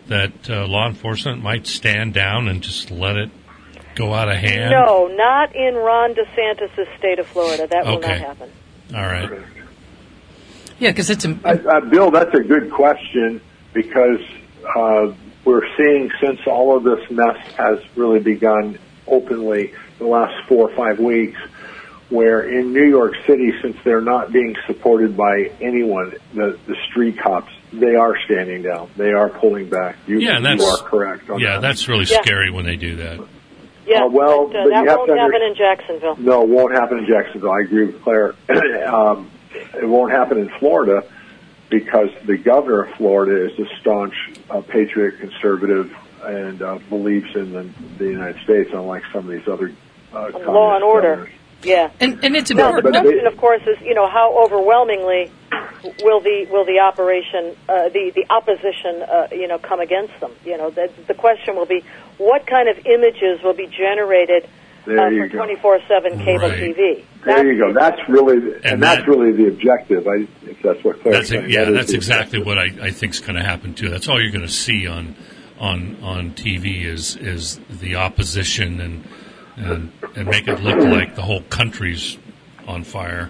Speaker 2: that uh, law enforcement might stand down and just let it go out of hand?
Speaker 4: No, not in Ron DeSantis' state of Florida. That will
Speaker 2: Okay.
Speaker 4: not happen.
Speaker 2: All right.
Speaker 1: Yeah, because it's a,
Speaker 3: Uh, uh, Bill, that's a good question because uh, we're seeing since all of this mess has really begun openly the last four or five weeks, where in New York City, since they're not being supported by anyone, the, the street cops, they are standing down. They are pulling back. You,
Speaker 2: Yeah,
Speaker 3: you
Speaker 2: that's
Speaker 3: are correct on
Speaker 2: yeah,
Speaker 3: that.
Speaker 2: that's really
Speaker 4: Yeah.
Speaker 2: scary when they do that.
Speaker 4: Yeah,
Speaker 3: Uh, well,
Speaker 4: but, uh,
Speaker 3: but
Speaker 4: that
Speaker 3: you have
Speaker 4: won't
Speaker 3: to under-
Speaker 4: happen in Jacksonville.
Speaker 3: No, it won't happen in Jacksonville. I agree with Claire. um, it won't happen in Florida because the governor of Florida is a staunch uh, patriot conservative and uh, believes in the, the United States, unlike some of these other uh, communist
Speaker 4: Law and order.
Speaker 3: governors.
Speaker 4: Yeah.
Speaker 1: and, and it's
Speaker 4: No, the
Speaker 1: important.
Speaker 3: but
Speaker 4: question,
Speaker 3: they-
Speaker 4: of course, is you know how overwhelmingly will the will the operation uh, the the opposition uh, you know come against them? You know, the, the question will be what kind of images will be generated
Speaker 3: There
Speaker 4: uh,
Speaker 3: you
Speaker 4: for
Speaker 3: go.
Speaker 4: twenty-four seven cable
Speaker 2: Right.
Speaker 4: T V.
Speaker 3: There you go. That's really, and,
Speaker 2: And
Speaker 3: that's
Speaker 2: that-
Speaker 3: really the objective. I, if that's what Claire's
Speaker 2: That's
Speaker 3: saying.
Speaker 2: yeah,
Speaker 3: That is
Speaker 2: that's
Speaker 3: the
Speaker 2: exactly
Speaker 3: objective.
Speaker 2: what I, I think is going to happen too. That's all you're going to see on on on T V is is the opposition and and and make it look like the whole country's on fire.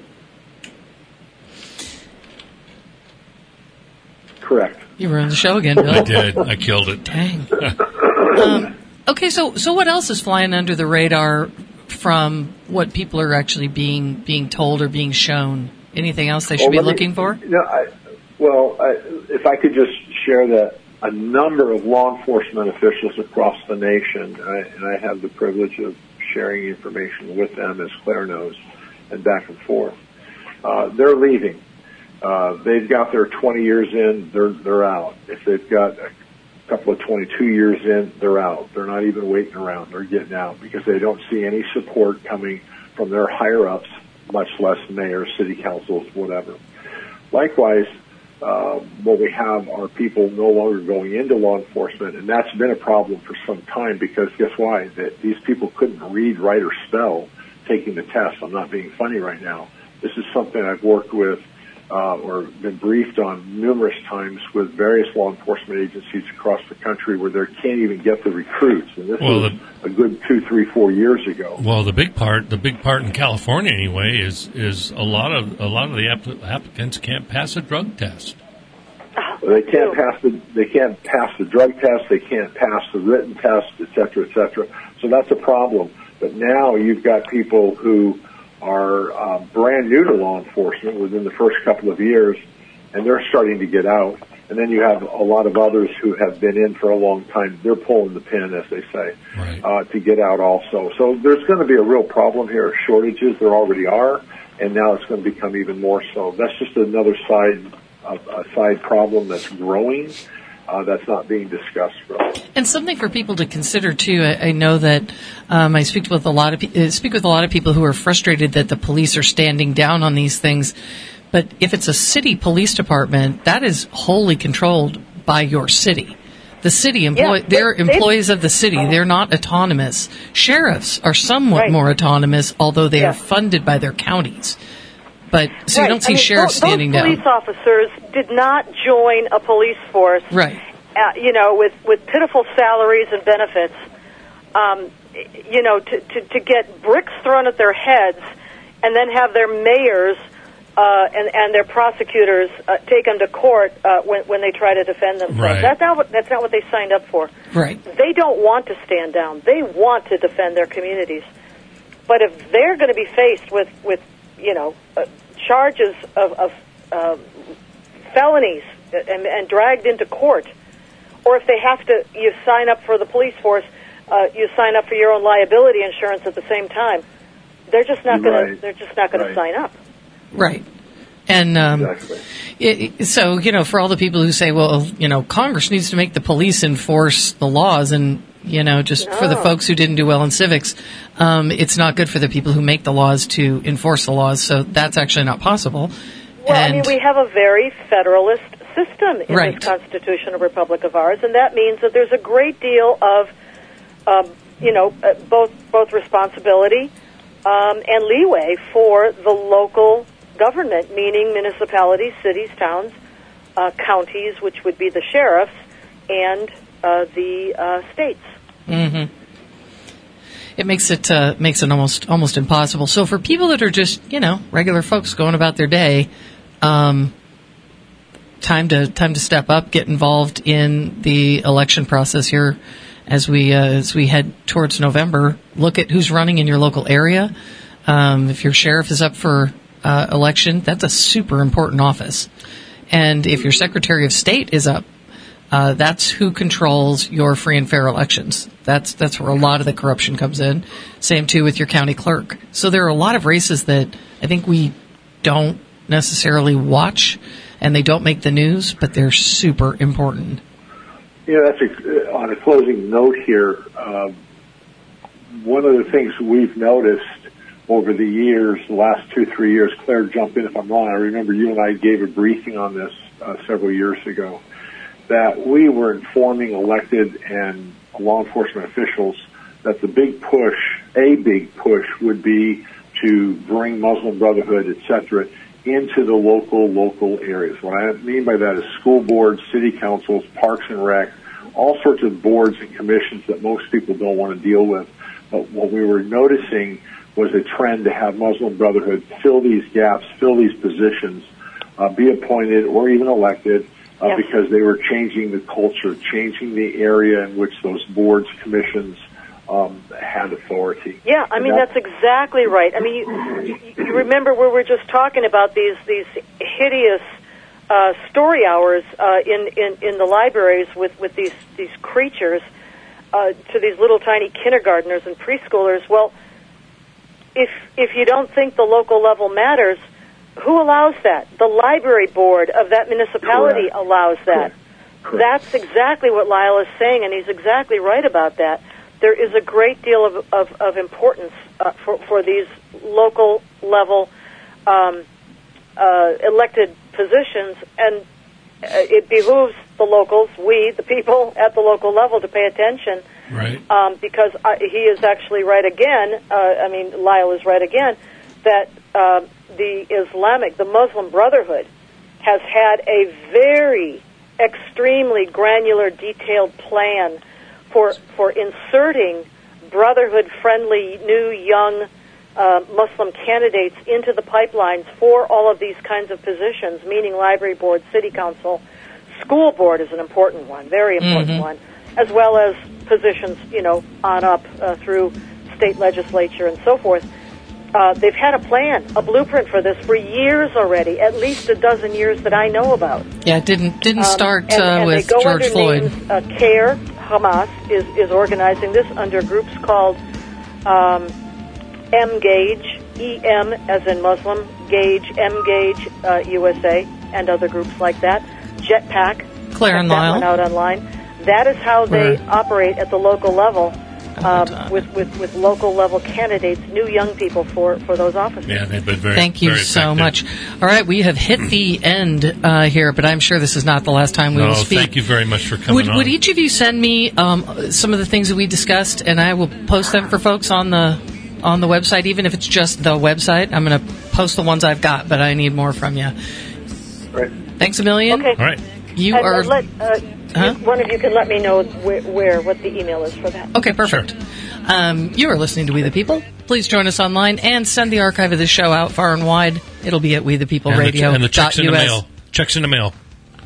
Speaker 3: Correct.
Speaker 1: You ruined the show again, Bill.
Speaker 2: I did. I killed it.
Speaker 1: Dang. um, okay, so so what else is flying under the radar from what people are actually being being told or being shown? Anything else they should
Speaker 3: Well,
Speaker 1: be
Speaker 3: let me-
Speaker 1: looking for?
Speaker 3: No, I, well, I, if I could just share that a number of law enforcement officials across the nation, I, and I have the privilege of sharing information with them, as Claire knows, and back and forth. Uh, they're leaving. Uh, they've got their twenty years in, they're they're out. If they've got a couple of twenty-two years in, they're out. They're not even waiting around. They're getting out because they don't see any support coming from their higher-ups, much less mayors, city councils, whatever. Likewise, uh, what we have are people no longer going into law enforcement, and that's been a problem for some time because guess why? That these people couldn't read, write, or spell taking the test. I'm not being funny right now. This is something I've worked with uh, or been briefed on numerous times with various law enforcement agencies across the country where they can't even get the recruits. And this
Speaker 2: Well,
Speaker 3: was
Speaker 2: the-
Speaker 3: a good two, three, four years ago.
Speaker 2: Well, the big part, the big part in California anyway, is is a lot of a lot of the app- applicants can't pass a drug test.
Speaker 3: They can't pass the they can't pass the drug test. They can't pass the written test, et cetera, et cetera. So that's a problem. But now you've got people who are uh, brand new to law enforcement within the first couple of years, and they're starting to get out. And then you have a lot of others who have been in for a long time. They're pulling the pin, as they say,
Speaker 2: Right.
Speaker 3: uh, to get out also. So there's going to be a real problem here. Shortages, there already are, and now it's going to become even more so. That's just another side a, a side problem that's growing, uh, that's not being discussed, really.
Speaker 1: And something for people to consider too. I, I know that um, I speak with a lot of pe- uh, speak with a lot of people who are frustrated that the police are standing down on these things. But if it's a city police department, that is wholly controlled by your city. The city employ
Speaker 4: Yeah,
Speaker 1: they're
Speaker 4: they- they-
Speaker 1: employees of the city. They're not autonomous. Sheriffs are somewhat
Speaker 4: Right.
Speaker 1: more autonomous, although they
Speaker 4: Yeah.
Speaker 1: are funded by their counties. But so you
Speaker 4: Right.
Speaker 1: don't see
Speaker 4: I mean,
Speaker 1: sheriffs
Speaker 4: those,
Speaker 1: standing
Speaker 4: those
Speaker 1: down.
Speaker 4: police officers did not join a police force,
Speaker 1: Right.
Speaker 4: uh, you know, with, with pitiful salaries and benefits, um, you know, to, to, to get bricks thrown at their heads and then have their mayors uh, and, and their prosecutors uh, take them to court uh, when, when they try to defend themselves.
Speaker 2: Right.
Speaker 4: That's not what, that's not what they signed up for.
Speaker 1: Right.
Speaker 4: They don't want to stand down. They want to defend their communities. But if they're going to be faced with, with you know, uh, charges of, of uh, felonies and, and dragged into court, or if they have to, you sign up for the police force, uh, you sign up for your own liability insurance at the same time. They're just not going
Speaker 3: Right.
Speaker 4: to. They're just not going
Speaker 3: Right.
Speaker 4: to sign up.
Speaker 1: Right. And um,
Speaker 3: Exactly.
Speaker 1: it, it- so, you know, for all the people who say, well, you know, Congress needs to make the police enforce the laws, and, you know, just for the
Speaker 4: No.
Speaker 1: folks who didn't do well in civics, um, it's not good for the people who make the laws to enforce the laws, so that's actually not possible.
Speaker 4: Well, I
Speaker 1: and,
Speaker 4: mean, we have a very federalist system in
Speaker 1: Right.
Speaker 4: this constitutional republic of ours, and that means that there's a great deal of, um, you know, uh, both both responsibility um, and leeway for the local government, meaning municipalities, cities, towns, uh, counties, which would be the sheriffs, and uh, the uh, states.
Speaker 1: Mm-hmm. It makes it uh, makes it almost almost impossible. So for people that are just, you know, regular folks going about their day, um, time to time to step up, get involved in the election process here as we uh, as we head towards November. Look at who's running in your local area. Um, if your sheriff is up for uh, election, that's a super important office. And if your Secretary of State is up, uh, that's who controls your free and fair elections. That's that's where a lot of the corruption comes in. Same too with your county clerk. So there are a lot of races that I think we don't necessarily watch, and they don't make the news, but they're super important.
Speaker 3: Yeah, that's a, on a closing note here. Um, one of the things we've noticed over the years, the last two, three years, Claire, jump in if I'm wrong. I remember you and I gave a briefing on this uh, several years ago, that we were informing elected and law enforcement officials that the big push, a big push, would be to bring Muslim Brotherhood, et cetera, into the local, local areas. What I mean by that is school boards, city councils, parks and rec, all sorts of boards and commissions that most people don't want to deal with. But what we were noticing was a trend to have Muslim Brotherhood fill these gaps, fill these positions, uh, be appointed or even elected, uh, yes. because they were changing the culture, changing the area in which those boards, commissions, um, had authority.
Speaker 4: Yeah, I mean, that's, that's exactly right. I mean, you, you remember we were just talking about these, these hideous uh, story hours uh, in, in, in the libraries with, with these, these creatures uh, to these little tiny kindergartners and preschoolers. Well, If if you don't think the local level matters, who allows that? The library board of that municipality
Speaker 3: Correct.
Speaker 4: allows that.
Speaker 3: Correct.
Speaker 4: That's exactly what Lyle is saying, and he's exactly right about that. There is a great deal of of, of importance uh, for for these local level um, uh, elected positions, and uh, it behooves the locals, we, the people at the local level, to pay attention.
Speaker 2: Right.
Speaker 4: Um, because uh, he is actually right again, uh, I mean, Lyle is right again, that uh, the Islamic, the Muslim Brotherhood, has had a very extremely granular, detailed plan for for inserting Brotherhood-friendly, new, young uh, Muslim candidates into the pipelines for all of these kinds of positions, meaning library board, city council, school board is an important one, very important
Speaker 1: Mm-hmm.
Speaker 4: one, as well as positions, you know, on up uh, through state legislature and so forth. Uh, they've had a plan, a blueprint for this for years already, at least a dozen years that I know about.
Speaker 1: Yeah, it didn't didn't
Speaker 4: Um,
Speaker 1: start
Speaker 4: and,
Speaker 1: uh,
Speaker 4: and
Speaker 1: with
Speaker 4: they go
Speaker 1: George
Speaker 4: under
Speaker 1: Floyd.
Speaker 4: Names, uh, CARE, Hamas, is, is organizing this under groups called um, M-Gage, E M as in Muslim, Gage, M-Gage, uh, U S A, and other groups like that. Jetpack.
Speaker 1: Claire and
Speaker 4: check that
Speaker 1: Lyle.
Speaker 4: one out online. That is how they
Speaker 1: Right.
Speaker 4: operate at the local level. Um,
Speaker 1: time.
Speaker 4: with, with, with local level candidates, new young people for, for those offices.
Speaker 2: Yeah, they've been very
Speaker 1: Thank you
Speaker 2: very
Speaker 1: so
Speaker 2: effective.
Speaker 1: much. All right, we have hit the end uh, here, but I'm sure this is not the last time we
Speaker 2: No,
Speaker 1: will speak.
Speaker 2: thank you very much for coming
Speaker 1: Would,
Speaker 2: on.
Speaker 1: would each of you send me um, some of the things that we discussed, and I will post them for folks on the on the website, even if it's just the website. I'm going to post the ones I've got, but I need more from you.
Speaker 3: Right.
Speaker 1: Thanks a million.
Speaker 4: Okay.
Speaker 2: All right.
Speaker 1: You
Speaker 4: And,
Speaker 1: are...
Speaker 4: uh, let, uh,
Speaker 1: Huh?
Speaker 4: you- one of you can let me know where, where, what the email is for that.
Speaker 1: Okay, perfect. Um, you are listening to We the People. Please join us online and send the archive of this show out far and wide. It'll be at we the people
Speaker 2: And the,
Speaker 1: radio
Speaker 2: and the checks in the
Speaker 1: dot U S.
Speaker 2: mail. Checks in the mail.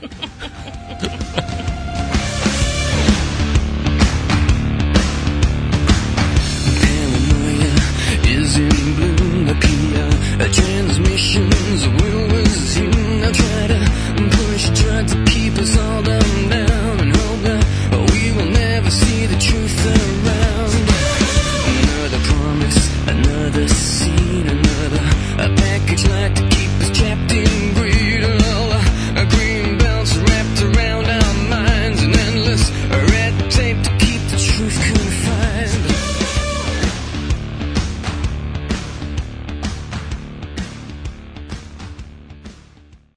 Speaker 5: Paranoia is in bloom. The P R transmissions will resume. Now try to push, try to keep us all down, down, and hope that we will never see the truth around. Another promise, another scene.